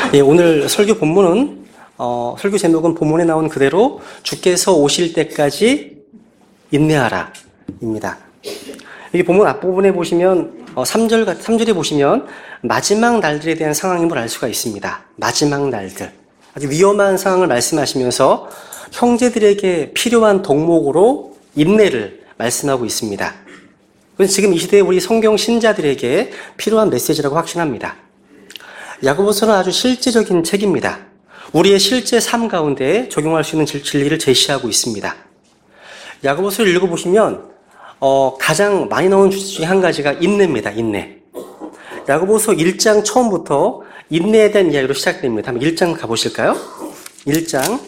예, 오늘 설교 본문은 설교 제목은 본문에 나온 그대로 주께서 오실 때까지 인내하라 입니다. 여기 본문 앞부분에 보시면 3절에 보시면 마지막 날들에 대한 상황임을 알 수가 있습니다. 마지막 날들. 아주 위험한 상황을 말씀하시면서 형제들에게 필요한 덕목으로 인내를 말씀하고 있습니다. 그래서 지금 이 시대에 우리 성경 신자들에게 필요한 메시지라고 확신합니다. 야고보서는 아주 실제적인 책입니다. 우리의 실제 삶 가운데 적용할 수 있는 진리를 제시하고 있습니다. 야고보서를 읽어보시면 가장 많이 나오는 주제 중에 한 가지가 인내입니다. 인내. 야고보서 1장 처음부터 인내에 대한 이야기로 시작됩니다. 한번 1장 가보실까요? 1장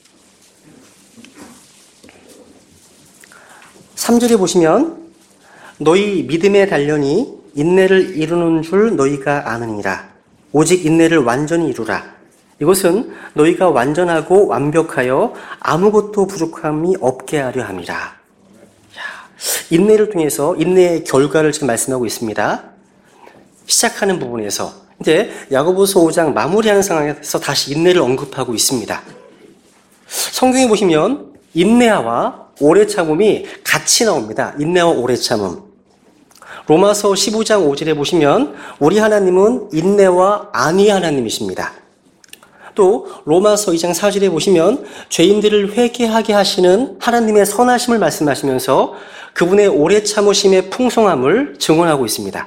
3절에 보시면 너희 믿음의 단련이 인내를 이루는 줄 너희가 아느니라. 오직 인내를 완전히 이루라. 이것은 너희가 완전하고 완벽하여 아무것도 부족함이 없게 하려 함이라. 인내를 통해서 인내의 결과를 지금 말씀하고 있습니다. 시작하는 부분에서 이제 야고보서 5장 마무리하는 상황에서 다시 인내를 언급하고 있습니다. 성경에 보시면 인내와 오래 참음이 같이 나옵니다. 인내와 오래 참음. 로마서 15장 5절에 보시면 우리 하나님은 인내와 안위의 하나님이십니다. 또 로마서 2장 4절에 보시면 죄인들을 회개하게 하시는 하나님의 선하심을 말씀하시면서 그분의 오래 참으심의 풍성함을 증언하고 있습니다.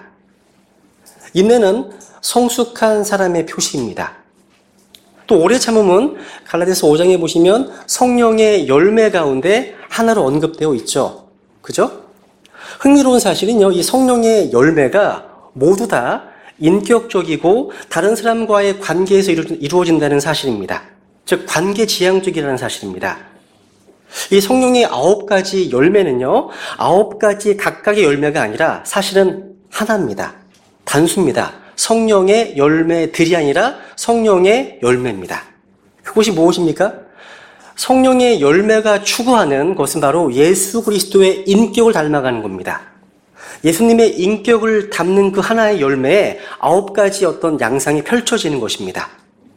인내는 성숙한 사람의 표시입니다. 또 오래 참음은 갈라디아서 5장에 보시면 성령의 열매 가운데 하나로 언급되어 있죠. 그죠? 흥미로운 사실은요, 이 성령의 열매가 모두 다 인격적이고 다른 사람과의 관계에서 이루어진다는 사실입니다. 즉, 관계지향적이라는 사실입니다. 이 성령의 9가지 열매는요, 9가지 각각의 열매가 아니라 사실은 하나입니다. 단수입니다. 성령의 열매들이 아니라 성령의 열매입니다. 그것이 무엇입니까? 성령의 열매가 추구하는 것은 바로 예수 그리스도의 인격을 닮아가는 겁니다. 예수님의 인격을 담는 그 하나의 열매에 9가지 어떤 양상이 펼쳐지는 것입니다.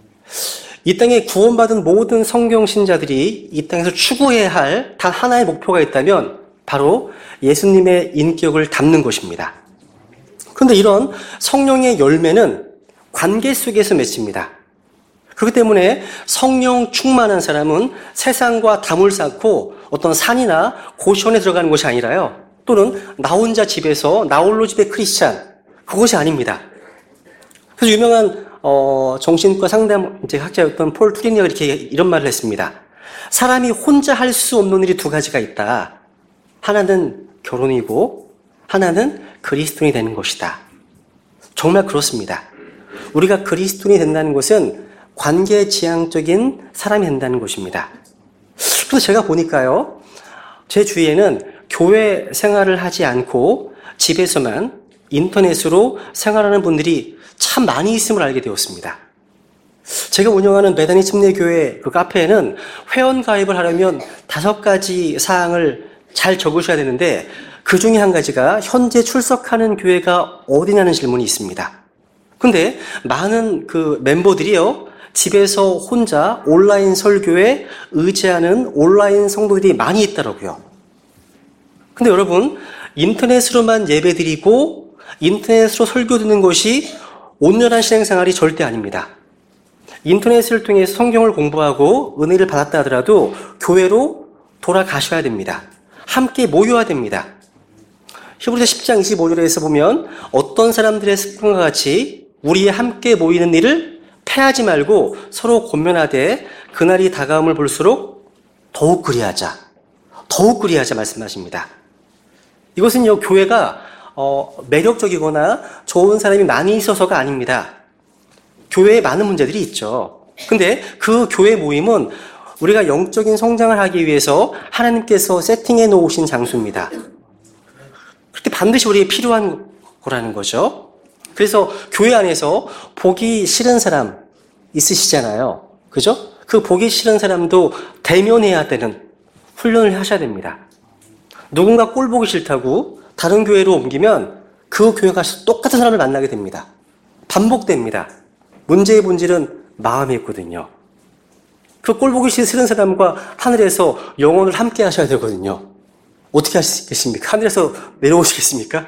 이 땅에 구원받은 모든 성경 신자들이 이 땅에서 추구해야 할 단 하나의 목표가 있다면 바로 예수님의 인격을 담는 것입니다. 그런데 이런 성령의 열매는 관계 속에서 맺힙니다. 그렇기 때문에 성령 충만한 사람은 세상과 담을 쌓고 어떤 산이나 고시원에 들어가는 것이 아니라요. 또는 나 혼자 집에서 나 홀로 집의 크리스찬, 그것이 아닙니다. 그래서 유명한 정신과 상담 학자였던 폴 투리니가 이런 말을 했습니다. 사람이 혼자 할 수 없는 일이 2가지가 있다. 하나는 결혼이고 하나는 그리스도인이 되는 것이다. 정말 그렇습니다. 우리가 그리스도인이 된다는 것은 관계지향적인 사람이 된다는 것입니다. 그래서 제가 보니까요, 제 주위에는 교회 생활을 하지 않고 집에서만 인터넷으로 생활하는 분들이 참 많이 있음을 알게 되었습니다. 제가 운영하는 베다니 침례교회 그 카페에는 회원 가입을 하려면 5가지 사항을 잘 적으셔야 되는데 그 중에 한 가지가 현재 출석하는 교회가 어디냐는 질문이 있습니다. 근데 많은 그 멤버들이요, 집에서 혼자 온라인 설교에 의지하는 온라인 성도들이 많이 있더라고요. 근데 여러분, 인터넷으로만 예배드리고 인터넷으로 설교 듣는 것이 온전한 신앙생활이 절대 아닙니다. 인터넷을 통해서 성경을 공부하고 은혜를 받았다 하더라도 교회로 돌아가셔야 됩니다. 함께 모여야 됩니다. 히브리서 10장 25절에서 보면 어떤 사람들의 습관과 같이 우리의 함께 모이는 일을 패하지 말고 서로 권면하되 그날이 다가옴을 볼수록 더욱 그리하자 말씀하십니다. 이것은요, 교회가 매력적이거나 좋은 사람이 많이 있어서가 아닙니다. 교회에 많은 문제들이 있죠. 근데 그 교회 모임은 우리가 영적인 성장을 하기 위해서 하나님께서 세팅해 놓으신 장소입니다. 그렇게 반드시 우리에게 필요한 거라는 거죠. 그래서 교회 안에서 보기 싫은 사람 있으시잖아요. 그죠? 그 보기 싫은 사람도 대면해야 되는 훈련을 하셔야 됩니다. 누군가 꼴 보기 싫다고 다른 교회로 옮기면 그 교회 가서 똑같은 사람을 만나게 됩니다. 반복됩니다. 문제의 본질은 마음에 있거든요. 그 꼴 보기 싫은 사람과 하늘에서 영원을 함께 하셔야 되거든요. 어떻게 하시겠습니까? 하늘에서 내려오시겠습니까?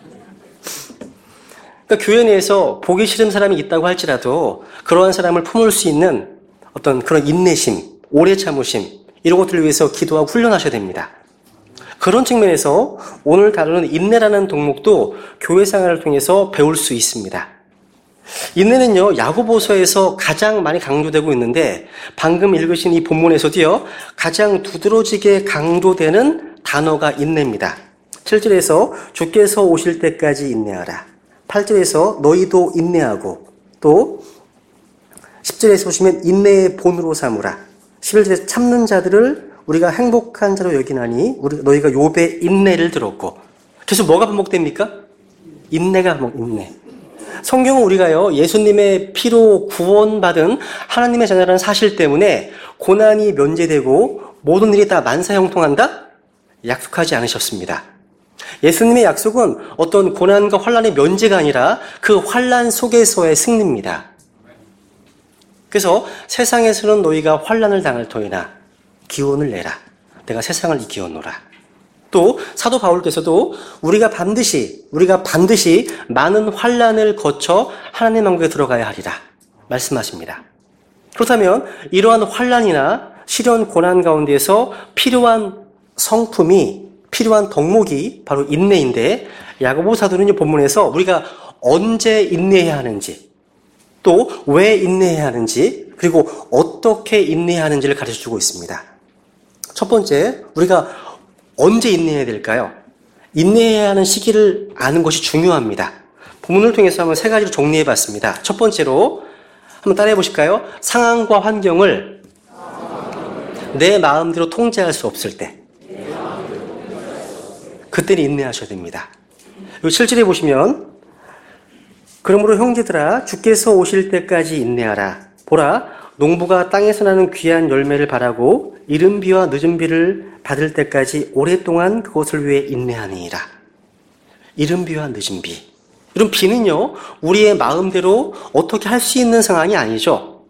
그러니까 교회 내에서 보기 싫은 사람이 있다고 할지라도 그러한 사람을 품을 수 있는 어떤 그런 인내심, 오래 참으심 이런 것들을 위해서 기도하고 훈련하셔야 됩니다. 그런 측면에서 오늘 다루는 인내라는 동목도 교회 생활을 통해서 배울 수 있습니다. 인내는요, 야고보서에서 가장 많이 강조되고 있는데 방금 읽으신 이 본문에서도요, 가장 두드러지게 강조되는 단어가 인내입니다. 7절에서 주께서 오실 때까지 인내하라. 8절에서 너희도 인내하고, 또 10절에서 보시면 인내의 본으로 삼으라. 11절에서 참는 자들을 우리가 행복한 자로 여기나니 너희가 욥의 인내를 들었고. 계속 뭐가 반복됩니까? 인내가 인내. 성경은 우리가요, 예수님의 피로 구원받은 하나님의 자녀라는 사실 때문에 고난이 면제되고 모든 일이 다 만사형통한다? 약속하지 않으셨습니다. 예수님의 약속은 어떤 고난과 환난의 면제가 아니라 그 환난 속에서의 승리입니다. 그래서 세상에서는 너희가 환난을 당할 터이나 기원을 내라. 내가 세상을 이기었노라. 또 사도 바울께서도 우리가 반드시 많은 환난을 거쳐 하나님의 왕국에 들어가야 하리라 말씀하십니다. 그렇다면 이러한 환난이나 시련 고난 가운데에서 필요한 성품이, 필요한 덕목이 바로 인내인데, 야고보 사도는 본문에서 우리가 언제 인내해야 하는지, 또 왜 인내해야 하는지, 그리고 어떻게 인내해야 하는지를 가르쳐주고 있습니다. 첫 번째, 우리가 언제 인내해야 될까요? 인내해야 하는 시기를 아는 것이 중요합니다. 본문을 통해서 한번 세 가지로 정리해봤습니다. 첫 번째로 한번 따라해 보실까요? 상황과 환경을 내 마음대로 통제할 수 없을 때, 그때는 인내하셔야 됩니다. 여기 7절에 보시면, 그러므로 형제들아 주께서 오실 때까지 인내하라. 보라, 농부가 땅에서 나는 귀한 열매를 바라고 이른 비와 늦은 비를 받을 때까지 오랫동안 그것을 위해 인내하니이다. 이른 비와 늦은 비. 이런 비는요, 우리의 마음대로 어떻게 할 수 있는 상황이 아니죠.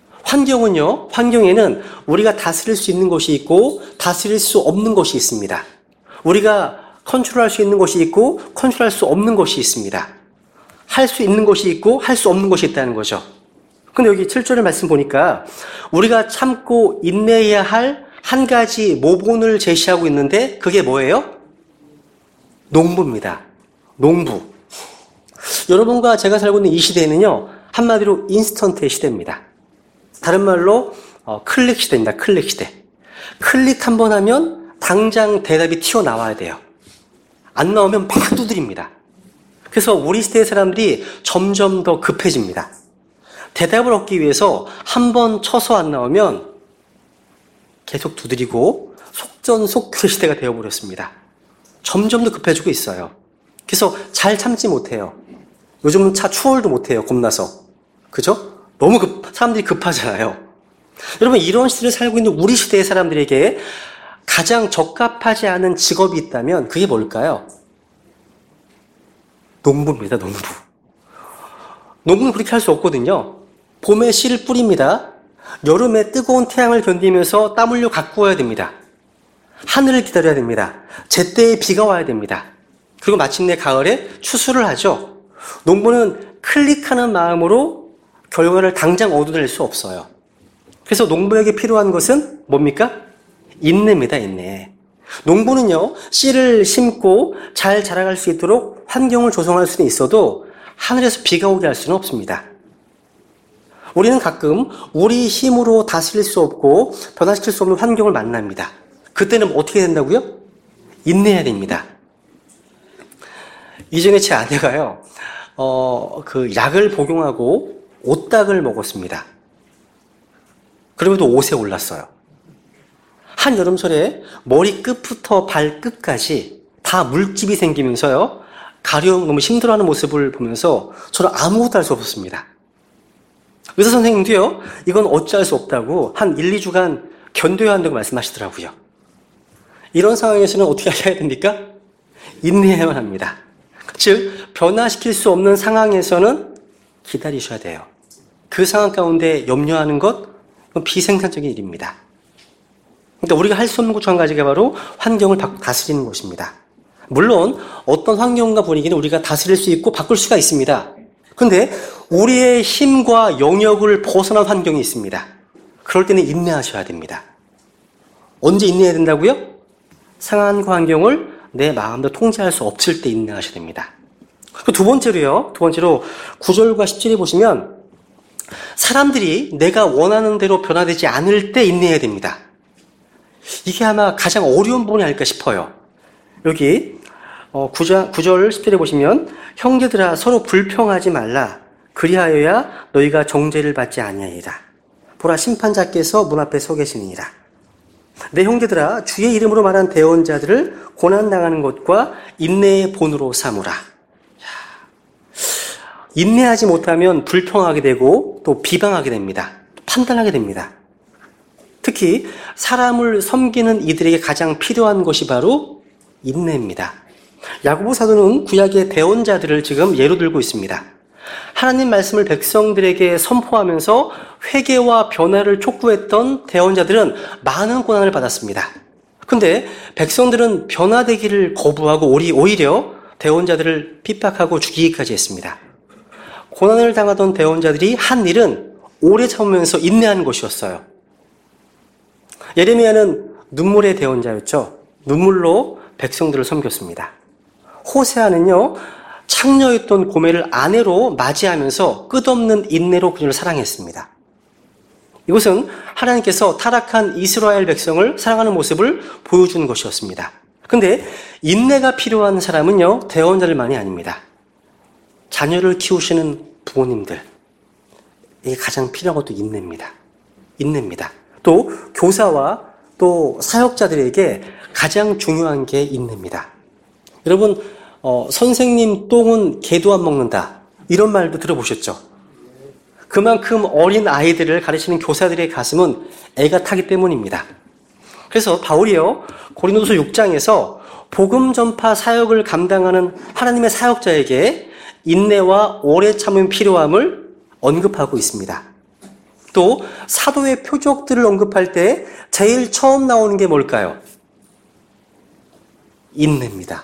환경에는 우리가 다스릴 수 있는 것이 있고 다스릴 수 없는 것이 있습니다. 우리가 컨트롤할 수 있는 것이 있고 컨트롤할 수 없는 것이 있습니다. 할 수 있는 것이 있고 할 수 없는 것이 있다는 거죠. 근데 여기 7절의 말씀 보니까 우리가 참고 인내해야 할 한 가지 모본을 제시하고 있는데 그게 뭐예요? 농부입니다. 농부. 여러분과 제가 살고 있는 이 시대에는요, 한마디로 인스턴트의 시대입니다. 다른 말로 클릭 시대입니다. 클릭 시대. 클릭 한 번 하면 당장 대답이 튀어나와야 돼요. 안 나오면 막 두드립니다. 그래서 우리 시대의 사람들이 점점 더 급해집니다. 대답을 얻기 위해서 한 번 쳐서 안 나오면 계속 두드리고 속전속결 시대가 되어버렸습니다. 점점 더 급해지고 있어요. 그래서 잘 참지 못해요. 요즘은 추월도 못해요. 겁나서. 그죠? 너무 사람들이 급하잖아요. 여러분, 이런 시대를 살고 있는 우리 시대의 사람들에게 가장 적합하지 않은 직업이 있다면 그게 뭘까요? 농부입니다. 농부. 농부는 그렇게 할 수 없거든요. 봄에 씨를 뿌립니다. 여름에 뜨거운 태양을 견디면서 땀 흘려 가꾸어야 됩니다. 하늘을 기다려야 됩니다. 제때에 비가 와야 됩니다. 그리고 마침내 가을에 추수를 하죠. 농부는 클릭하는 마음으로 결과를 당장 얻어낼 수 없어요. 그래서 농부에게 필요한 것은 뭡니까? 인내입니다. 인내. 농부는요, 씨를 심고 잘 자라갈 수 있도록 환경을 조성할 수는 있어도 하늘에서 비가 오게 할 수는 없습니다. 우리는 가끔 우리 힘으로 다스릴 수 없고 변화시킬 수 없는 환경을 만납니다. 그때는 어떻게 된다고요? 인내해야 됩니다. 이전에 제 아내가요, 그 약을 복용하고 오딱을 먹었습니다. 그러면도 옷에 올랐어요. 한 여름철에 머리 끝부터 발끝까지 다 물집이 생기면서요, 가령 너무 힘들어하는 모습을 보면서 저는 아무것도 할 수 없었습니다. 의사 선생님도요, 이건 어찌할 수 없다고 한 1, 2주간 견뎌야 한다고 말씀하시더라고요. 이런 상황에서는 어떻게 하셔야 됩니까? 인내해야만 합니다. 즉, 변화시킬 수 없는 상황에서는 기다리셔야 돼요. 그 상황 가운데 염려하는 것, 그건 비생산적인 일입니다. 그러니까 우리가 할 수 없는 것 중 한 가지가 바로 환경을 다스리는 것입니다. 물론 어떤 환경과 분위기는 우리가 다스릴 수 있고 바꿀 수가 있습니다. 그런데 우리의 힘과 영역을 벗어난 환경이 있습니다. 그럴 때는 인내하셔야 됩니다. 언제 인내해야 된다고요? 상한 환경을 내 마음대로 통제할 수 없을 때 인내하셔야 됩니다. 두 번째로 9절과 10절에 보시면 사람들이 내가 원하는 대로 변화되지 않을 때 인내해야 됩니다. 이게 아마 가장 어려운 부분이 아닐까 싶어요. 여기 9절 10절에 보시면 형제들아 서로 불평하지 말라. 그리하여야 너희가 정죄를 받지 아니하리라. 보라 심판자께서 문 앞에 서 계시니라. 내 형제들아 주의 이름으로 말한 대언자들을 고난당하는 것과 인내의 본으로 삼으라. 인내하지 못하면 불평하게 되고 또 비방하게 됩니다. 판단하게 됩니다. 특히 사람을 섬기는 이들에게 가장 필요한 것이 바로 인내입니다. 야고보 사도는 구약의 대언자들을 지금 예로 들고 있습니다. 하나님 말씀을 백성들에게 선포하면서 회개와 변화를 촉구했던 대언자들은 많은 고난을 받았습니다. 그런데 백성들은 변화되기를 거부하고 오히려 대언자들을 핍박하고 죽이기까지 했습니다. 고난을 당하던 대언자들이 한 일은 오래 참으면서 인내하는 것이었어요. 예레미야는 눈물의 대언자였죠. 눈물로 백성들을 섬겼습니다. 호세아는요, 창녀였던 고멜을 아내로 맞이하면서 끝없는 인내로 그녀를 사랑했습니다. 이것은 하나님께서 타락한 이스라엘 백성을 사랑하는 모습을 보여주는 것이었습니다. 그런데 인내가 필요한 사람은요, 대언자들만이 아닙니다. 자녀를 키우시는 부모님들, 이게 가장 필요한 것도 인내입니다. 또 교사와 또 사역자들에게 가장 중요한 게 인내입니다. 여러분, 선생님 똥은 개도 안 먹는다, 이런 말도 들어보셨죠? 그만큼 어린 아이들을 가르치는 교사들의 가슴은 애가 타기 때문입니다. 그래서 바울이요, 고린도서 6장에서 복음 전파 사역을 감당하는 하나님의 사역자에게 인내와 오래 참음이 필요함을 언급하고 있습니다. 또 사도의 표적들을 언급할 때 제일 처음 나오는 게 뭘까요? 인내입니다.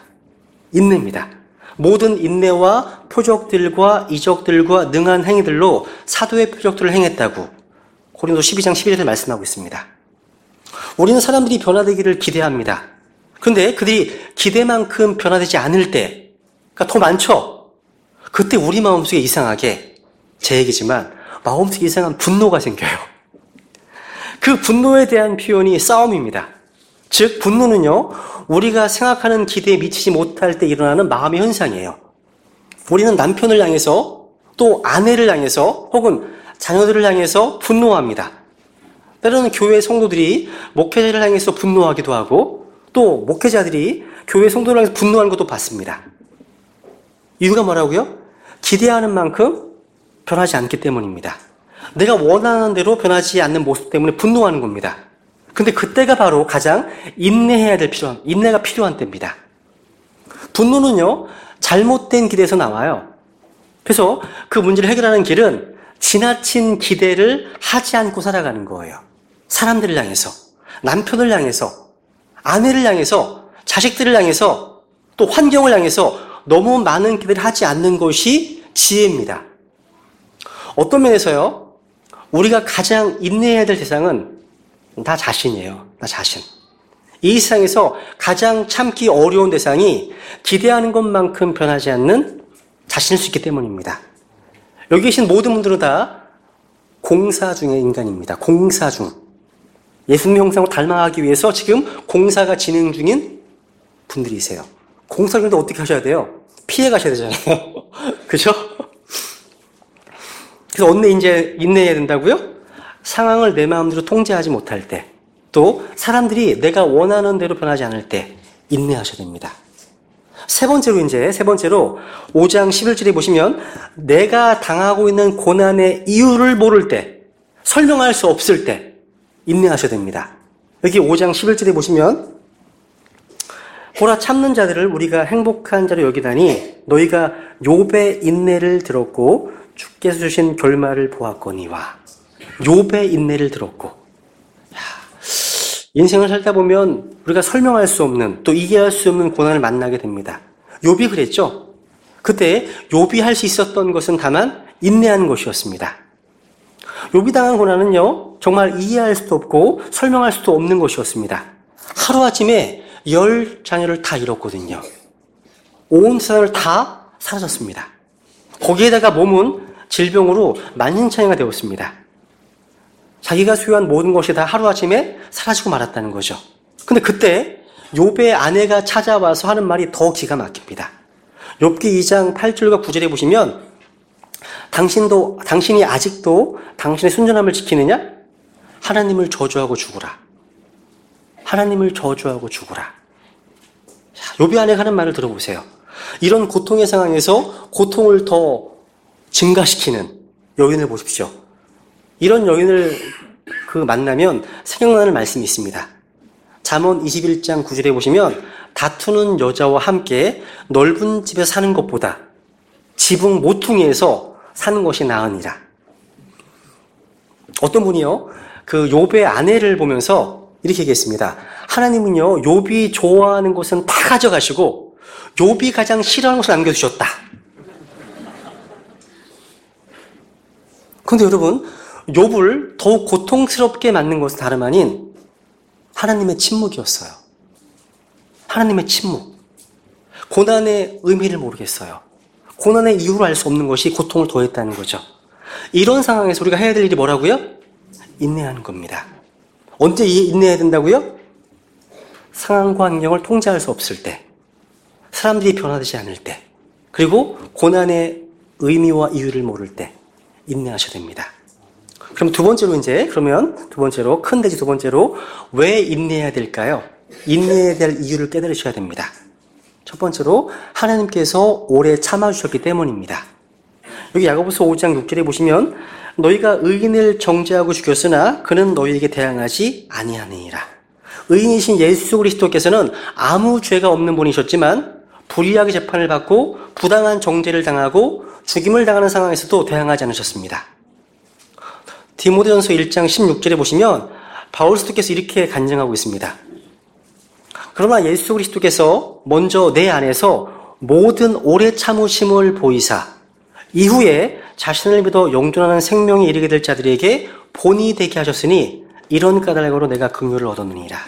모든 인내와 표적들과 이적들과 능한 행위들로 사도의 표적들을 행했다고 고린도 12장 11절에 말씀하고 있습니다. 우리는 사람들이 변화되기를 기대합니다. 그런데 그들이 기대만큼 변화되지 않을 때, 그러니까 더 많죠? 그때 우리 마음속에 이상하게, 제 얘기지만 마음속에 이상한 분노가 생겨요. 그 분노에 대한 표현이 싸움입니다. 즉 분노는요, 우리가 생각하는 기대에 미치지 못할 때 일어나는 마음의 현상이에요. 우리는 남편을 향해서, 또 아내를 향해서, 혹은 자녀들을 향해서 분노합니다. 때로는 교회 성도들이 목회자를 향해서 분노하기도 하고, 또 목회자들이 교회 성도를 향해서 분노하는 것도 봤습니다. 이유가 뭐라고요? 기대하는 만큼 변하지 않기 때문입니다. 내가 원하는 대로 변하지 않는 모습 때문에 분노하는 겁니다. 근데 그때가 바로 가장 인내가 필요한 때입니다. 분노는요, 잘못된 기대에서 나와요. 그래서 그 문제를 해결하는 길은 지나친 기대를 하지 않고 살아가는 거예요. 사람들을 향해서, 남편을 향해서, 아내를 향해서, 자식들을 향해서, 또 환경을 향해서 너무 많은 기대를 하지 않는 것이 지혜입니다. 어떤 면에서요, 우리가 가장 인내해야 될 대상은 나 자신이에요. 나 자신. 이 세상에서 가장 참기 어려운 대상이 기대하는 것만큼 변하지 않는 자신일 수 있기 때문입니다. 여기 계신 모든 분들은 다 공사 중의 인간입니다. 공사 중. 예수님 형상으로 닮아가기 위해서 지금 공사가 진행 중인 분들이세요. 공사 중인데 어떻게 하셔야 돼요? 피해 가셔야 되잖아요. 그죠? 그래서 언제 이제 인내해야 된다고요? 상황을 내 마음대로 통제하지 못할 때, 또 사람들이 내가 원하는 대로 변하지 않을 때 인내하셔야 됩니다. 세 번째로 5장 11절에 보시면 내가 당하고 있는 고난의 이유를 모를 때, 설명할 수 없을 때 인내하셔야 됩니다. 여기 5장 11절에 보시면 보라 참는 자들을 우리가 행복한 자로 여기다니 너희가 욥의 인내를 들었고 주께서 주신 결말을 보았거니와 욥의 인내를 들었고. 인생을 살다 보면 우리가 설명할 수 없는 또 이해할 수 없는 고난을 만나게 됩니다. 욥이 그랬죠. 그때 욥이 할 수 있었던 것은 다만 인내하는 것이었습니다. 욥이 당한 고난은요, 정말 이해할 수도 없고 설명할 수도 없는 것이었습니다. 하루아침에 10자녀를 다 잃었거든요. 온 세상을 다 사라졌습니다. 거기에다가 몸은 질병으로 만신창이가 되었습니다. 자기가 소유한 모든 것이 다 하루아침에 사라지고 말았다는 거죠. 근데 그때 욥의 아내가 찾아와서 하는 말이 더 기가 막힙니다. 욥기 2장 8절과 9절에 보시면 당신이 아직도 당신의 순전함을 지키느냐? 하나님을 저주하고 죽으라. 하나님을 저주하고 죽으라. 욥의 아내가 하는 말을 들어보세요. 이런 고통의 상황에서 고통을 더 증가시키는 여인을 보십시오. 이런 여인을 만나면 생각나는 말씀이 있습니다. 잠언 21장 9절에 보시면 다투는 여자와 함께 넓은 집에 사는 것보다 지붕 모퉁이에서 사는 것이 나으니라. 어떤 분이요, 욥의 아내를 보면서 이렇게 얘기했습니다. 하나님은요, 욥이 좋아하는 것은 다 가져가시고 욥이 가장 싫어하는 것을 남겨두셨다. 그런데 여러분, 욥을 더욱 고통스럽게 만든 것은 다름 아닌 하나님의 침묵이었어요. 하나님의 침묵. 고난의 의미를 모르겠어요. 고난의 이유를 알 수 없는 것이 고통을 더했다는 거죠. 이런 상황에서 우리가 해야 될 일이 뭐라고요? 인내하는 겁니다. 언제 인내해야 된다고요? 상황과 환경을 통제할 수 없을 때, 사람들이 변화되지 않을 때, 그리고 고난의 의미와 이유를 모를 때 인내하셔야 됩니다. 그럼 두 번째로 큰 돼지 두 번째로 왜 인내해야 될까요? 인내해야 될 이유를 깨달으셔야 됩니다. 첫 번째로 하나님께서 오래 참아주셨기 때문입니다. 여기 야고보서 5장 6절에 보시면 너희가 의인을 정죄하고 죽였으나 그는 너희에게 대항하지 아니하느니라. 의인이신 예수 그리스도께서는 아무 죄가 없는 분이셨지만 불의하게 재판을 받고 부당한 정죄를 당하고 죽임을 당하는 상황에서도 대항하지 않으셨습니다. 디모데전서 1장 16절에 보시면 바울 사도께서 이렇게 간증하고 있습니다. 그러나 예수 그리스도께서 먼저 내 안에서 모든 오래 참으심을 보이사 이후에 자신을 믿어 영존하는 생명에 이르게 될 자들에게 본이 되게 하셨으니 이런 까닭으로 내가 긍휼을 얻었느니라.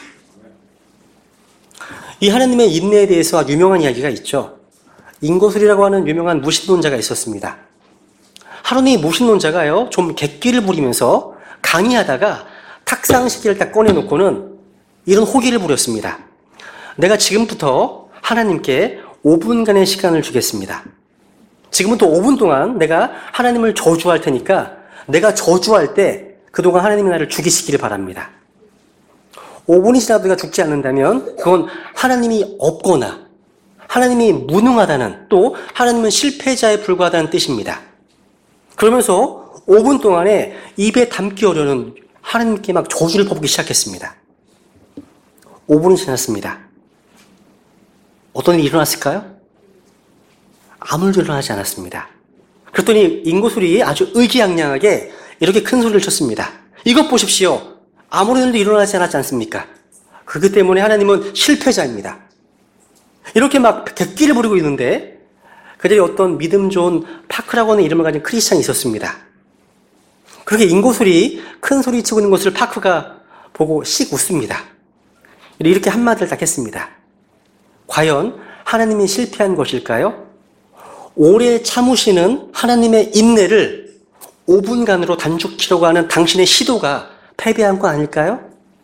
이 하나님의 인내에 대해서 유명한 이야기가 있죠. 인고술이라고 하는 유명한 무신론자가 있었습니다. 하루는 이 무신론자가요, 좀 객기를 부리면서 강의하다가 탁상시계를 딱 꺼내놓고는 이런 호기를 부렸습니다. 내가 지금부터 하나님께 5분간의 시간을 주겠습니다. 지금부터 5분 동안 내가 하나님을 저주할 테니까 내가 저주할 때 그동안 하나님이 나를 죽이시기를 바랍니다. 5분이 지나도 내가 죽지 않는다면 그건 하나님이 없거나 하나님이 무능하다는, 또 하나님은 실패자에 불과하다는 뜻입니다. 그러면서 5분 동안에 입에 담기 어려운 하나님께 막 저주를 퍼붓기 시작했습니다. 5분이 지났습니다. 어떤 일이 일어났을까요? 아무 일도 일어나지 않았습니다. 그랬더니 인고술이 아주 의기양양하게 이렇게 큰 소리를 쳤습니다. 이것 보십시오. 아무런 일도 일어나지 않았지 않습니까? 그렇기 때문에 하나님은 실패자입니다. 이렇게 막 객기를 부리고 있는데 그 자리에 어떤 믿음 좋은 파크라고 하는 이름을 가진 크리스찬이 있었습니다. 그렇게 인고술이 큰 소리 치고 있는 것을 파크가 보고 씩 웃습니다. 이렇게 한마디를 딱 했습니다. 과연 하나님이 실패한 것일까요? 오래 참으시는 하나님의 인내를 5분간으로 단축키려고 하는 당신의 시도가 패배한 거 아닐까요?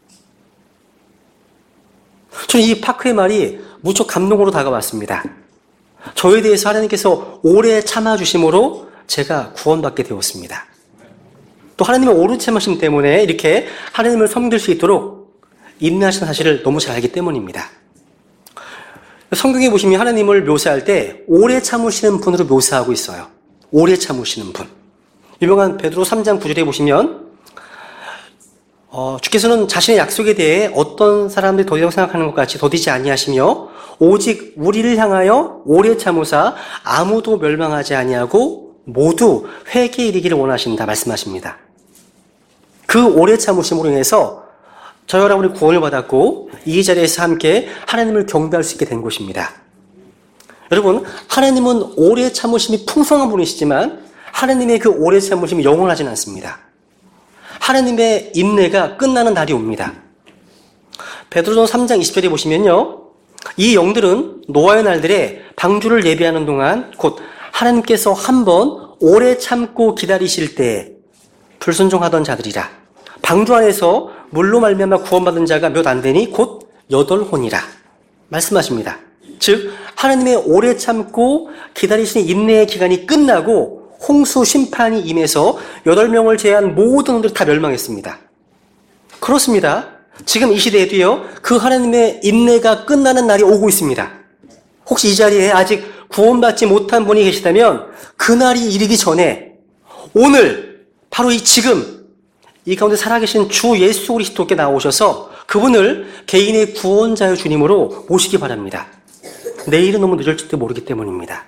저는 이 파크의 말이 무척 감동으로 다가왔습니다. 저에 대해서 하나님께서 오래 참아주심으로 제가 구원받게 되었습니다. 또 하나님의 오래 참으심 때문에 이렇게 하나님을 섬길 수 있도록 인내하시는 사실을 너무 잘 알기 때문입니다. 성경에 보시면 하나님을 묘사할 때 오래 참으시는 분으로 묘사하고 있어요. 오래 참으시는 분. 유명한 베드로 3장 9절에 보시면 주께서는 자신의 약속에 대해 어떤 사람들이 더디다고 생각하는 것 같이 더디지 아니하시며 오직 우리를 향하여 오래 참으사 아무도 멸망하지 아니하고 모두 회개에 이르기를 원하신다 말씀하십니다. 그 오래 참으심으로 인해서 저 여러분이 구원을 받았고 이 자리에서 함께 하나님을 경배할 수 있게 된 것입니다. 여러분, 하나님은 오래 참으심이 풍성한 분이시지만 하나님의 그 오래 참으심이 영원하지는 않습니다. 하나님의 인내가 끝나는 날이 옵니다. 베드로전서 3장 20절에 보시면요, 이 영들은 노아의 날들에 방주를 예비하는 동안 곧 하나님께서 한번 오래 참고 기다리실 때 불순종하던 자들이라. 방주 안에서 물로 말미암아 구원받은 자가 몇 안 되니 곧 8혼이라 말씀하십니다. 즉 하나님의 오래 참고 기다리시는 인내의 기간이 끝나고 홍수 심판이 임해서 8명을 제외한 모든 혼들이 다 멸망했습니다. 그렇습니다. 지금 이 시대에도요, 그 하나님의 인내가 끝나는 날이 오고 있습니다. 혹시 이 자리에 아직 구원받지 못한 분이 계시다면 그 날이 이르기 전에 오늘 바로 이 지금 이 가운데 살아계신 주 예수 그리스도께 나오셔서 그분을 개인의 구원자의 주님으로 모시기 바랍니다. 내일은 너무 늦을지도 모르기 때문입니다.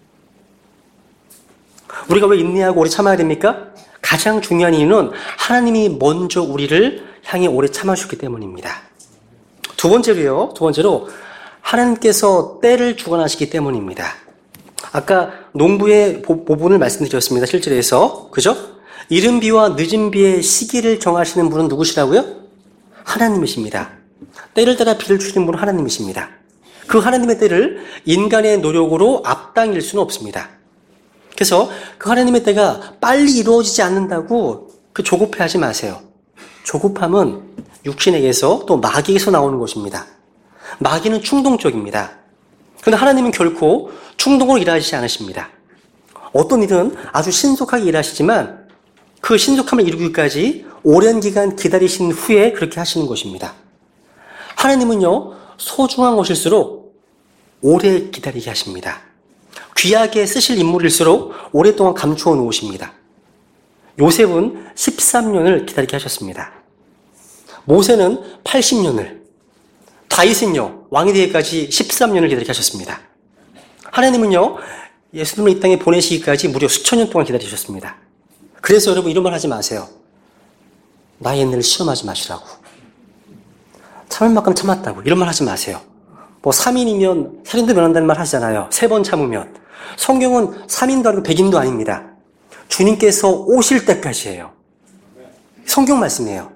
우리가 왜 인내하고 오래 참아야 됩니까? 가장 중요한 이유는 하나님이 먼저 우리를 향해 오래 참아주셨기 때문입니다. 두 번째로 하나님께서 때를 주관하시기 때문입니다. 아까 농부의 부분을 말씀드렸습니다. 실제로에서 그죠? 이른 비와 늦은 비의 시기를 정하시는 분은 누구시라고요? 하나님이십니다. 때를 따라 비를 주시는 분은 하나님이십니다. 그 하나님의 때를 인간의 노력으로 앞당길 수는 없습니다. 그래서 그 하나님의 때가 빨리 이루어지지 않는다고 조급해하지 마세요. 조급함은 육신에게서 또 마귀에게서 나오는 것입니다. 마귀는 충동적입니다. 그런데 하나님은 결코 충동으로 일하시지 않으십니다. 어떤 일은 아주 신속하게 일하시지만 그 신속함을 이루기까지 오랜 기간 기다리신 후에 그렇게 하시는 것입니다. 하나님은요, 소중한 것일수록 오래 기다리게 하십니다. 귀하게 쓰실 인물일수록 오랫동안 감추어 놓으십니다. 요셉은 13년을 기다리게 하셨습니다. 모세는 80년을, 다윗은요, 왕이 되기까지 13년을 기다리게 하셨습니다. 하나님은요, 예수님을 이 땅에 보내시기까지 무려 수천 년 동안 기다리셨습니다. 그래서 여러분 이런 말 하지 마세요. 나의 인내를 시험하지 마시라고. 참을 만큼 참았다고. 이런 말 하지 마세요. 3인이면 살인도 면한다는 말 하잖아요. 3번 참으면. 성경은 3인도 아니고 100인도 아닙니다. 주님께서 오실 때까지예요. 성경 말씀이에요.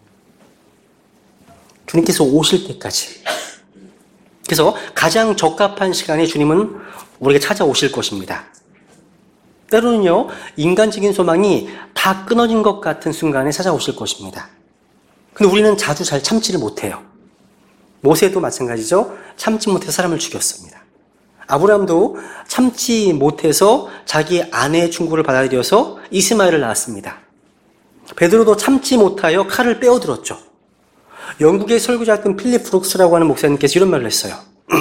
주님께서 오실 때까지. 그래서 가장 적합한 시간에 주님은 우리에게 찾아오실 것입니다. 때로는요, 인간적인 소망이 다 끊어진 것 같은 순간에 찾아오실 것입니다. 근데 우리는 자주 잘 참지를 못해요. 모세도 마찬가지죠. 참지 못해서 사람을 죽였습니다. 아브라함도 참지 못해서 자기 아내의 충고를 받아들여서 이스마엘을 낳았습니다. 베드로도 참지 못하여 칼을 빼어들었죠. 영국의 설교자였던 필립 브룩스라고 하는 목사님께서 이런 말을 했어요.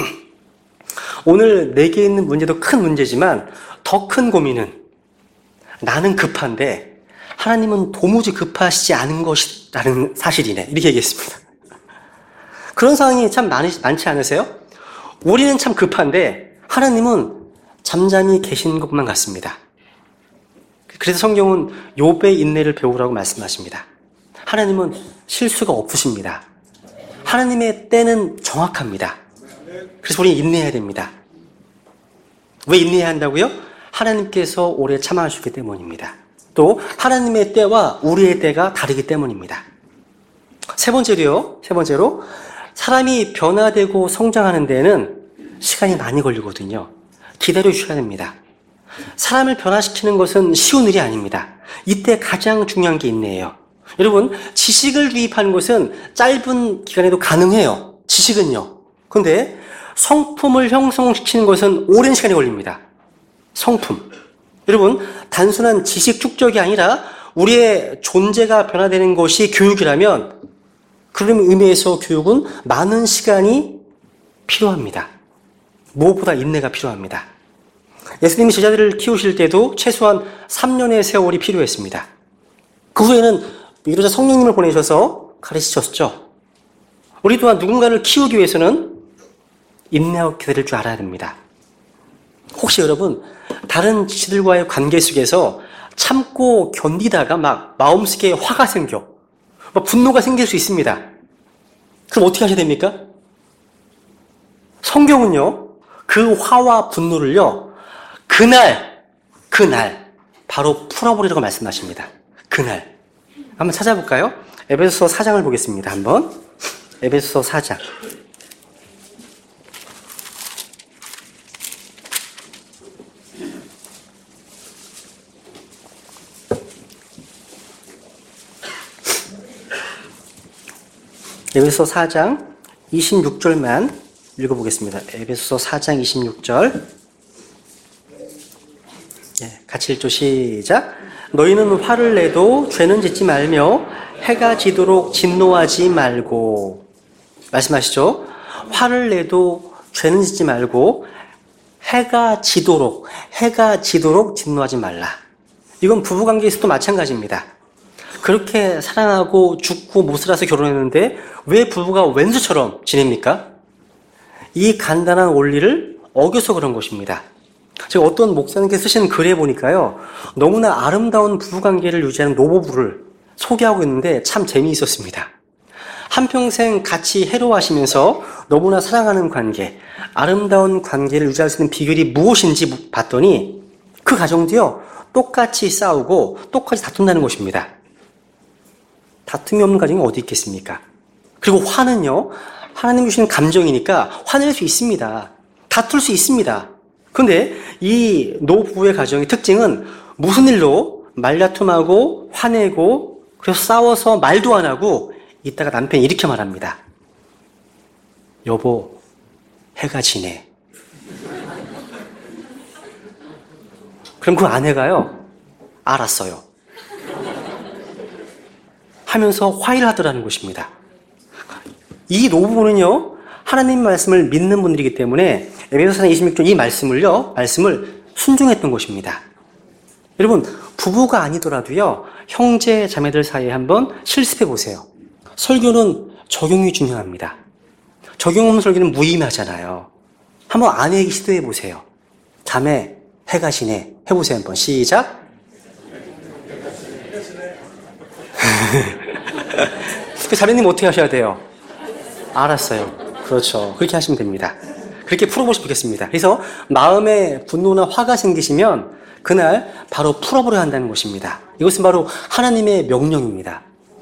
오늘 내게 있는 문제도 큰 문제지만 더 큰 고민은 나는 급한데 하나님은 도무지 급하시지 않은 것이라는 사실이네. 이렇게 얘기했습니다. 그런 상황이 참 많지 않으세요? 우리는 참 급한데 하나님은 잠잠히 계신 것만 같습니다. 그래서 성경은 욥의 인내를 배우라고 말씀하십니다. 하나님은 실수가 없으십니다. 하나님의 때는 정확합니다. 그래서 우리는 인내해야 됩니다. 왜 인내해야 한다고요? 하나님께서 오래 참아주시기 때문입니다. 또 하나님의 때와 우리의 때가 다르기 때문입니다. 세 번째로 사람이 변화되고 성장하는 데에는 시간이 많이 걸리거든요. 기다려 주셔야 됩니다. 사람을 변화시키는 것은 쉬운 일이 아닙니다. 이때 가장 중요한 게 인내예요. 여러분, 지식을 유입하는 것은 짧은 기간에도 가능해요. 지식은요. 그런데 성품을 형성시키는 것은 오랜 시간이 걸립니다. 성품. 여러분, 단순한 지식 축적이 아니라 우리의 존재가 변화되는 것이 교육이라면 그런 의미에서 교육은 많은 시간이 필요합니다. 무엇보다 인내가 필요합니다. 예수님이 제자들을 키우실 때도 최소한 3년의 세월이 필요했습니다. 그 후에는 위로자 성령님을 보내셔서 가르치셨죠. 우리 또한 누군가를 키우기 위해서는 인내하고 기다릴 줄 알아야 됩니다. 혹시 여러분 다른 지체들과의 관계 속에서 참고 견디다가 막 마음속에 화가 생겨. 막 분노가 생길 수 있습니다. 그럼 어떻게 하셔야 됩니까? 성경은요, 그 화와 분노를요, 그날 바로 풀어버리라고 말씀하십니다. 그날. 한번 찾아볼까요? 에베소서 4장을 보겠습니다. 한번. 에베소서 4장. 에베소서 4장 26절만 읽어보겠습니다. 에베소서 4장 26절. 같이 읽죠. 시작. 너희는 화를 내도 죄는 짓지 말며 해가 지도록 진노하지 말고. 말씀하시죠. 화를 내도 죄는 짓지 말고 해가 지도록 진노하지 말라. 이건 부부관계에서도 마찬가지입니다. 그렇게 사랑하고 죽고 못 살아서 결혼했는데 왜 부부가 왼수처럼 지냅니까? 이 간단한 원리를 어겨서 그런 것입니다. 제가 어떤 목사님께서 쓰신 글에 보니까요, 너무나 아름다운 부부관계를 유지하는 노부부를 소개하고 있는데 참 재미있었습니다. 한평생 같이 해로하시면서 너무나 사랑하는 관계, 아름다운 관계를 유지할 수 있는 비결이 무엇인지 봤더니 그 가정도요, 똑같이 싸우고 똑같이 다툰다는 것입니다. 다툼이 없는 가정이 어디 있겠습니까? 그리고 화는요, 하나님 주시는 감정이니까 화낼 수 있습니다. 다툴 수 있습니다. 그런데 이 노부부의 가정의 특징은 무슨 일로 말다툼하고 화내고 그래서 싸워서 말도 안 하고 이따가 남편이 이렇게 말합니다. 여보, 해가 지네. 그럼 그 아내가요, 알았어요. 하면서 화해를 하더라는 것입니다. 이 노부부는요, 하나님 말씀을 믿는 분들이기 때문에 에베소서 26절 이 말씀을 순종했던 것입니다. 여러분, 부부가 아니더라도요, 형제 자매들 사이에 한번 실습해 보세요. 설교는 적용이 중요합니다. 적용 없는 설교는 무의미하잖아요. 한번 아내에게 시도해 보세요. 자매, 해가 지네. 해보세요. 한번 시작. 그 자매님 어떻게 하셔야 돼요? 알았어요. 그렇죠. 그렇게 하시면 됩니다. 그렇게 풀어보시면 좋겠습니다. 그래서 마음에 분노나 화가 생기시면 그날 바로 풀어버려야 한다는 것입니다. 이것은 바로 하나님의 명령입니다.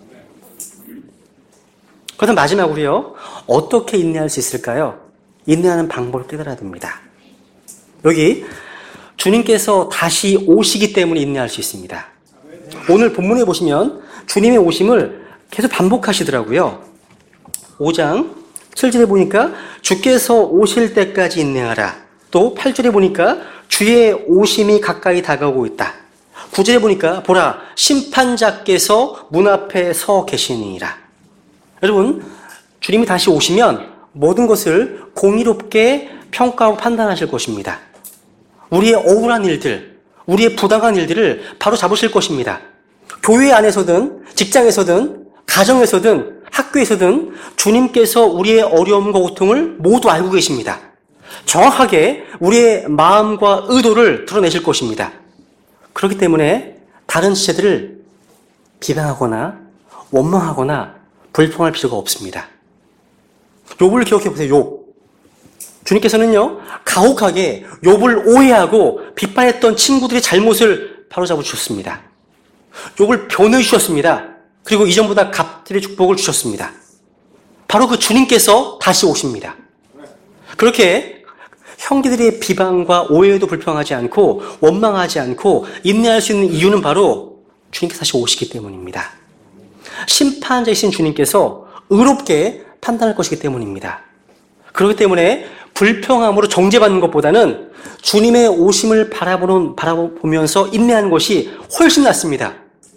그다음 마지막으로요, 어떻게 인내할 수 있을까요? 인내하는 방법을 깨달아야 됩니다. 여기 주님께서 다시 오시기 때문에 인내할 수 있습니다. 오늘 본문에 보시면 주님의 오심을 계속 반복하시더라고요. 5장 7절에 보니까 주께서 오실 때까지 인내하라. 또 8절에 보니까 주의 오심이 가까이 다가오고 있다. 9절에 보니까 보라, 심판자께서 문 앞에 서 계시니라. 여러분, 주님이 다시 오시면 모든 것을 공의롭게 평가하고 판단하실 것입니다. 우리의 억울한 일들, 우리의 부당한 일들을 바로 잡으실 것입니다. 교회 안에서든 직장에서든 가정에서든 학교에서든 주님께서 우리의 어려움과 고통을 모두 알고 계십니다. 정확하게 우리의 마음과 의도를 드러내실 것입니다. 그렇기 때문에 다른 지체들을 비방하거나 원망하거나 불평할 필요가 없습니다. 욥을 기억해 보세요. 욥. 주님께서는요, 가혹하게 욥을 오해하고 비판했던 친구들의 잘못을 바로잡아 주셨습니다. 욥을 변호해 주셨습니다. 그리고 이전보다 갑절의 축복을 주셨습니다. 바로 그 주님께서 다시 오십니다. 그렇게 형제들의 비방과 오해에도 불평하지 않고 원망하지 않고 인내할 수 있는 이유는 바로 주님께서 다시 오시기 때문입니다. 심판자이신 주님께서 의롭게 판단할 것이기 때문입니다. 그렇기 때문에 불평함으로 정죄받는 것보다는 주님의 오심을 바라보면서 인내하는 것이 훨씬 낫습니다.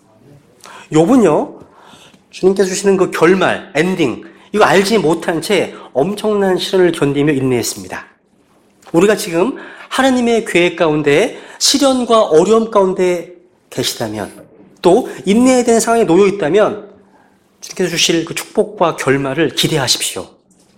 욥은요, 주님께서 주시는 그 결말, 엔딩, 이거 알지 못한 채 엄청난 시련을 견디며 인내했습니다. 우리가 지금 하나님의 계획 가운데 시련과 어려움 가운데 계시다면, 또 인내해야 되는 상황에 놓여 있다면 주님께서 주실 그 축복과 결말을 기대하십시오.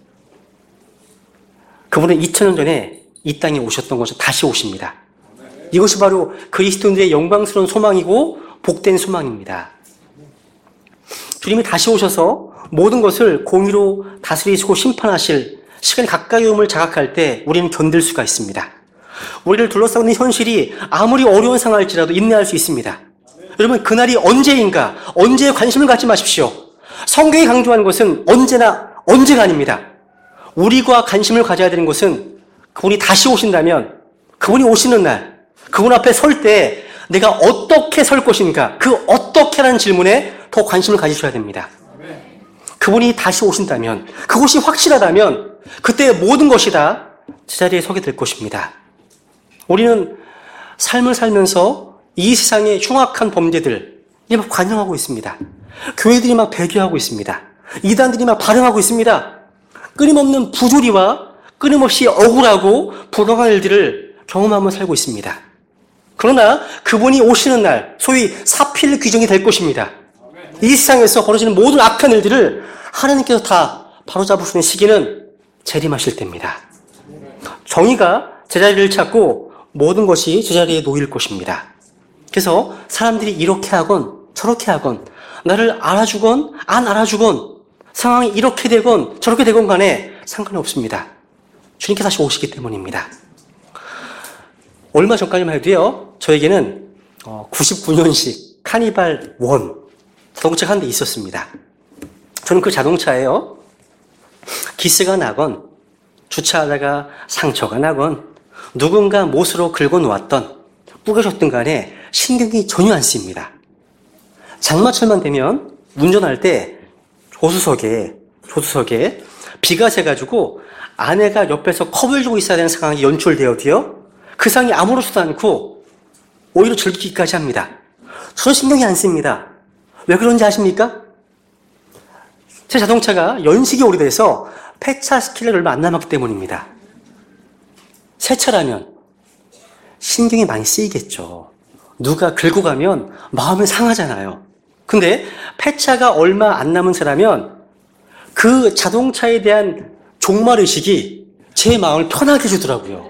그분은 2000년 전에 이 땅에 오셨던 것을 다시 오십니다. 이것이 바로 그리스도인들의 영광스러운 소망이고 복된 소망입니다. 주님이 다시 오셔서 모든 것을 공의로 다스리시고 심판하실 시간이 가까이 om을 자각할 때 우리는 견딜 수가 있습니다. 우리를 둘러싸고 있는 현실이 아무리 어려운 상황일지라도 인내할 수 있습니다. 여러분, 그날이 언제인가? 언제에 관심을 갖지 마십시오. 성경이 강조하는 것은 언제가 아닙니다. 우리가 관심을 가져야 되는 것은 그분이 다시 오신다면, 그분이 오시는 날, 그분 앞에 설 때 내가 어떻게 설 것인가, 그 어떻게라는 질문에 더 관심을 가지셔야 됩니다. 그분이 다시 오신다면, 그것이 확실하다면 그때 모든 것이 다 제자리에 서게 될 것입니다. 우리는 삶을 살면서 이 세상의 흉악한 범죄들 막 관영하고 있습니다. 교회들이 막 배교하고 있습니다. 이단들이 막 발흥하고 있습니다. 끊임없는 부조리와 끊임없이 억울하고 불행한 일들을 경험하며 살고 있습니다. 그러나 그분이 오시는 날, 소위 사필 규정이 될 것입니다. 이 세상에서 벌어지는 모든 악한 일들을 하나님께서 다 바로잡으시는 시기는 재림하실 때입니다. 정의가 제자리를 찾고 모든 것이 제자리에 놓일 것입니다. 그래서 사람들이 이렇게 하건 저렇게 하건, 나를 알아주건 안 알아주건, 상황이 이렇게 되건 저렇게 되건 간에 상관이 없습니다. 주님께서 다시 오시기 때문입니다. 얼마 전까지만 해도요, 저에게는 99년식 카니발 1 자동차가 한 대 있었습니다. 저는 그 자동차에요, 기스가 나건 주차하다가 상처가 나건 누군가 못으로 긁어놓았던 뿌겨졌던 간에 신경이 전혀 안 쓰입니다. 장마철만 되면 운전할 때 조수석에 비가 새가지고 아내가 옆에서 컵을 주고 있어야 되는 상황이 연출되어도요, 그 상황이 아무렇지도 않고 오히려 즐기기까지 합니다. 저는 신경이 안 씁니다. 왜 그런지 아십니까? 제 자동차가 연식이 오래돼서 폐차시킬 얼마 안 남았기 때문입니다. 새 차라면 신경이 많이 쓰이겠죠. 누가 긁고 가면 마음이 상하잖아요. 근데 폐차가 얼마 안 남은 차라면 그 자동차에 대한 종말의식이 제 마음을 편하게 해주더라고요.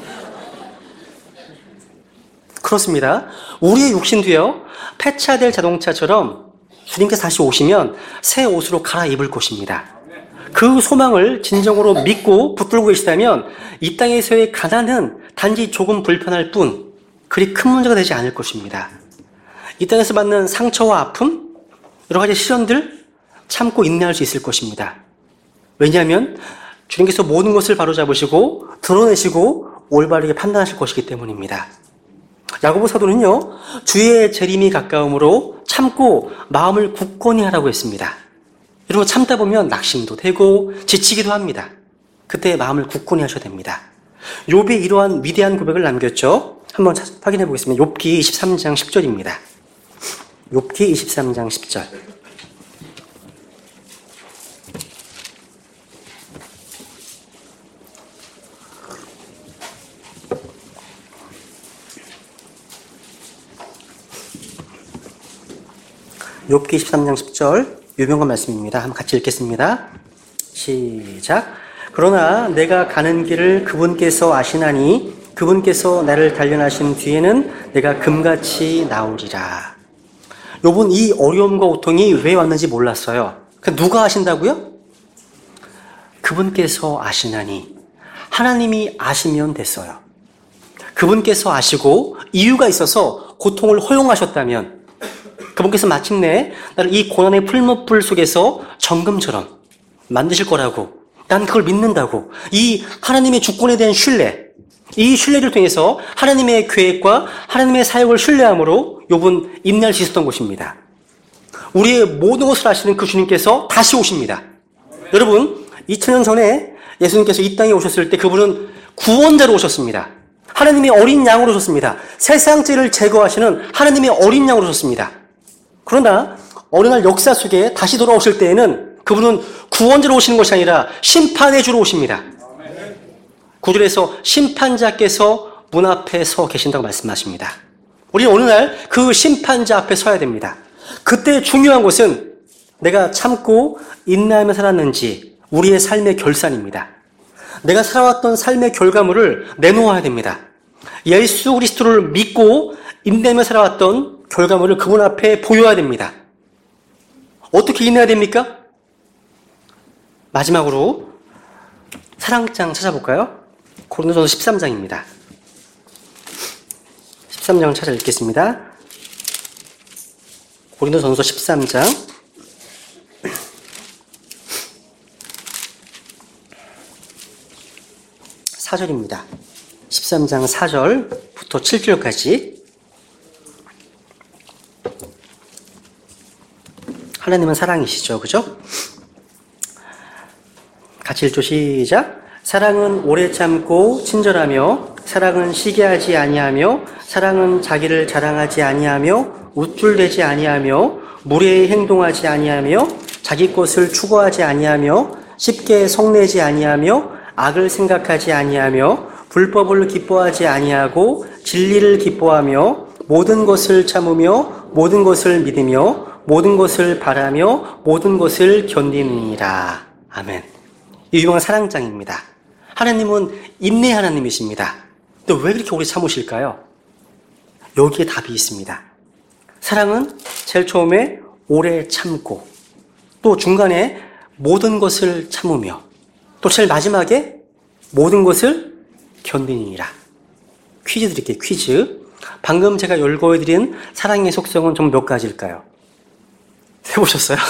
그렇습니다. 우리의 육신도요, 폐차될 자동차처럼 주님께서 다시 오시면 새 옷으로 갈아입을 것입니다. 그 소망을 진정으로 믿고 붙들고 계시다면 이 땅에서의 가난은 단지 조금 불편할 뿐 그리 큰 문제가 되지 않을 것입니다. 이 땅에서 받는 상처와 아픔, 여러 가지 시련들 참고 인내할 수 있을 것입니다. 왜냐하면 주님께서 모든 것을 바로잡으시고 드러내시고 올바르게 판단하실 것이기 때문입니다. 야고보 사도는요, 주의 재림이 가까움으로 참고 마음을 굳건히 하라고 했습니다. 이러고 참다 보면 낙심도 되고 지치기도 합니다. 그때 마음을 굳건히 하셔야 됩니다. 욥이 이러한 위대한 고백을 남겼죠. 한번 확인해 보겠습니다. 욥기 23장 10절입니다. 욥기 23장 10절. 욥기 23장 10절, 유명한 말씀입니다. 한번 같이 읽겠습니다. 시작. 그러나 내가 가는 길을 그분께서 아시나니 그분께서 나를 단련하신 뒤에는 내가 금같이 나오리라. 욥은 이 어려움과 고통이 왜 왔는지 몰랐어요. 누가 아신다고요? 그분께서 아시나니. 하나님이 아시면 됐어요. 그분께서 아시고 이유가 있어서 고통을 허용하셨다면 그분께서 마침내 나를 이 고난의 풀무불 속에서 정금처럼 만드실 거라고, 난 그걸 믿는다고, 이 하나님의 주권에 대한 신뢰, 이 신뢰를 통해서 하나님의 계획과 하나님의 사역을 신뢰함으로 욥은 인내할 수 있었던 것입니다. 우리의 모든 것을 아시는 그 주님께서 다시 오십니다. 여러분, 2000년 전에 예수님께서 이 땅에 오셨을 때 그분은 구원자로 오셨습니다. 하나님의 어린 양으로 오셨습니다. 세상 죄를 제거하시는 하나님의 어린 양으로 오셨습니다. 그러나 어느 날 역사 속에 다시 돌아오실 때에는 그분은 구원자로 오시는 것이 아니라 심판의 주로 오십니다. 9절에서 심판자께서 문 앞에 서 계신다고 말씀하십니다. 우리는 어느 날 그 심판자 앞에 서야 됩니다. 그때 중요한 것은 내가 참고 인내하며 살았는지 우리의 삶의 결산입니다. 내가 살아왔던 삶의 결과물을 내놓아야 됩니다. 예수 그리스도를 믿고 인내하며 살아왔던 결과물을 그분 앞에 보여야 됩니다. 어떻게 인내해야 됩니까? 마지막으로 사랑장 찾아볼까요? 고린도전서 13장입니다. 13장을 찾아 읽겠습니다. 고린도전서 13장 4절입니다. 13장 4절부터 7절까지. 하나님은 사랑이시죠, 그죠? 같이 읽죠. 시작. 사랑은 오래 참고 친절하며, 사랑은 시기하지 아니하며, 사랑은 자기를 자랑하지 아니하며, 우쭐대지 아니하며, 무례히 행동하지 아니하며, 자기 것을 추구하지 아니하며, 쉽게 성내지 아니하며, 악을 생각하지 아니하며, 불법을 기뻐하지 아니하고, 진리를 기뻐하며, 모든 것을 참으며, 모든 것을 믿으며, 모든 것을 바라며, 모든 것을 견디느니라. 아멘. 이 유명한 사랑장입니다. 하나님은 인내 하나님이십니다. 근데 왜 그렇게 오래 참으실까요? 여기에 답이 있습니다. 사랑은 제일 처음에 오래 참고, 또 중간에 모든 것을 참으며, 또 제일 마지막에 모든 것을 견디니라. 퀴즈 드릴게요. 퀴즈. 방금 제가 열거해드린 사랑의 속성은 총 몇 가지일까요? 해보셨어요?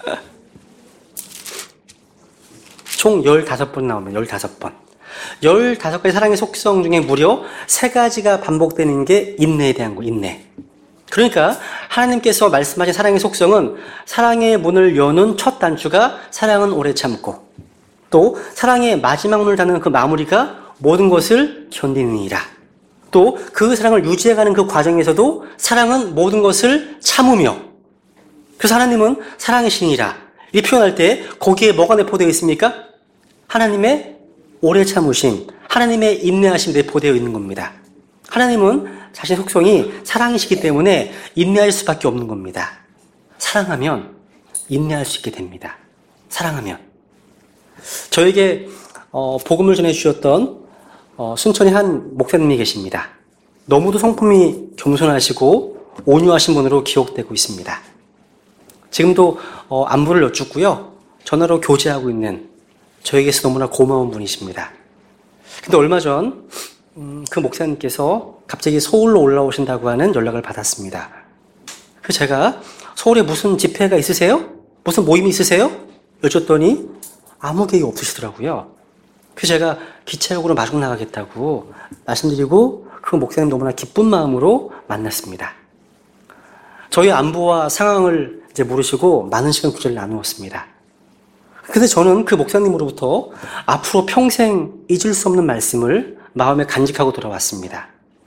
총 15번 나오면 15번. 15가지 사랑의 속성 중에 무려 3가지가 반복되는 게 인내에 대한 거, 인내. 그러니까 하나님께서 말씀하신 사랑의 속성은 사랑의 문을 여는 첫 단추가 사랑은 오래 참고, 또 사랑의 마지막 문을 닫는 그 마무리가 모든 것을 견디느니라. 또 그 사랑을 유지해가는 그 과정에서도 사랑은 모든 것을 참으며, 그래서 하나님은 사랑의 신이라 이 표현할 때 거기에 뭐가 내포되어 있습니까? 하나님의 오래 참으심, 하나님의 인내하심이 내포되어 있는 겁니다. 하나님은 자신의 속성이 사랑이시기 때문에 인내할 수밖에 없는 겁니다. 사랑하면 인내할 수 있게 됩니다. 사랑하면. 저에게 복음을 전해주셨던 순천의 한 목사님이 계십니다. 너무도 성품이 겸손하시고 온유하신 분으로 기억되고 있습니다. 지금도 안부를 여쭙고요, 전화로 교제하고 있는 저에게서 너무나 고마운 분이십니다. 근데 얼마 전 그 목사님께서 갑자기 서울로 올라오신다고 하는 연락을 받았습니다. 그래서 제가 서울에 무슨 집회가 있으세요? 무슨 모임이 있으세요? 여쭸더니 아무 계획이 없으시더라고요. 그래서 제가 기차역으로 마중 나가겠다고 말씀드리고 그 목사님 너무나 기쁜 마음으로 만났습니다. 저희 안부와 상황을 이제 물으시고 많은 시간 구절을 나누었습니다. 근데 저는 그 목사님으로부터 앞으로 평생 잊을 수 없는 말씀을 마음에 간직하고 돌아왔습니다.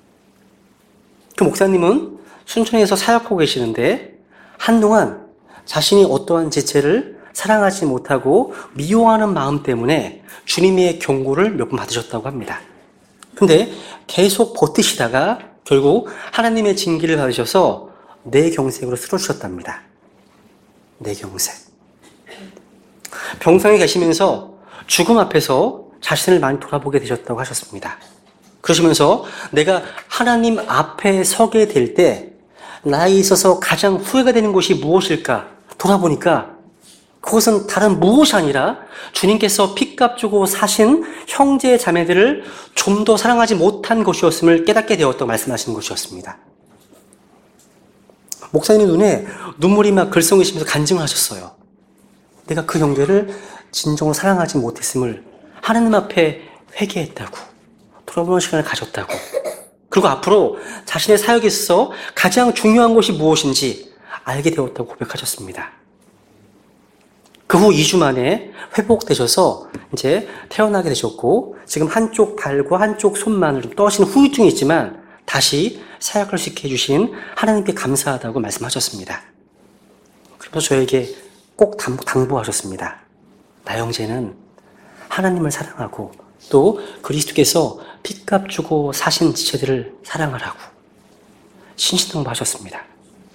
그 목사님은 순천에서 사역하고 계시는데 한동안 자신이 어떠한 지체를 사랑하지 못하고 미워하는 마음 때문에 주님의 경고를 몇 번 받으셨다고 합니다. 근데 계속 버티시다가 결국 하나님의 징계를 받으셔서 뇌경색으로 쓰러지셨답니다. 뇌경색. 병상에 계시면서 죽음 앞에서 자신을 많이 돌아보게 되셨다고 하셨습니다. 그러시면서 내가 하나님 앞에 서게 될 때 나에 있어서 가장 후회가 되는 것이 무엇일까 돌아보니까 그것은 다른 무엇이 아니라 주님께서 핏값 주고 사신 형제 자매들을 좀 더 사랑하지 못한 것이었음을 깨닫게 되었다고 말씀하시는 것이었습니다. 목사님 눈에 눈물이 막 글썽이시면서 간증을 하셨어요. 내가 그 형제를 진정으로 사랑하지 못했음을 하나님 앞에 회개했다고, 돌아보는 시간을 가졌다고, 그리고 앞으로 자신의 사역에 있어서 가장 중요한 것이 무엇인지 알게 되었다고 고백하셨습니다. 그 후 2주 만에 회복되셔서 이제 태어나게 되셨고, 지금 한쪽 발과 한쪽 손만을 좀 떠신 후유증이 있지만 다시 사역할 수 있게 해주신 하나님께 감사하다고 말씀하셨습니다. 그래서 저에게 꼭 당부하셨습니다. 나 형제는 하나님을 사랑하고 또 그리스도께서 핏값 주고 사신 지체들을 사랑하라고 신신당부하셨습니다.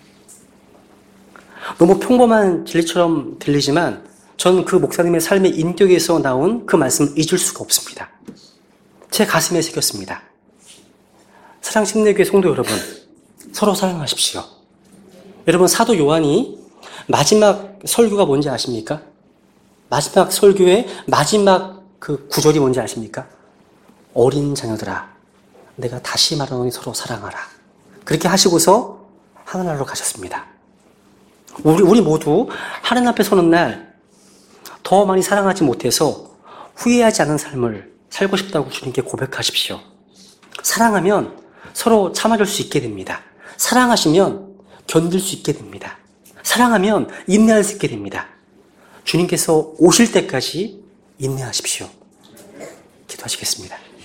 너무 평범한 진리처럼 들리지만 전 그 목사님의 삶의 인격에서 나온 그 말씀을 잊을 수가 없습니다. 제 가슴에 새겼습니다. 사랑심내교회 성도 여러분, 서로 사랑하십시오. 여러분, 사도 요한이 마지막 설교가 뭔지 아십니까? 마지막 설교의 마지막 그 구절이 뭔지 아십니까? 어린 자녀들아, 내가 다시 말하노니 서로 사랑하라. 그렇게 하시고서 하늘나라로 가셨습니다. 우리 모두 하나님 앞에 서는 날 더 많이 사랑하지 못해서 후회하지 않은 삶을 살고 싶다고 주님께 고백하십시오. 사랑하면 서로 참아줄 수 있게 됩니다. 사랑하시면 견딜 수 있게 됩니다. 사랑하면 인내할 수 있게 됩니다. 주님께서 오실 때까지 인내하십시오. 기도하시겠습니다.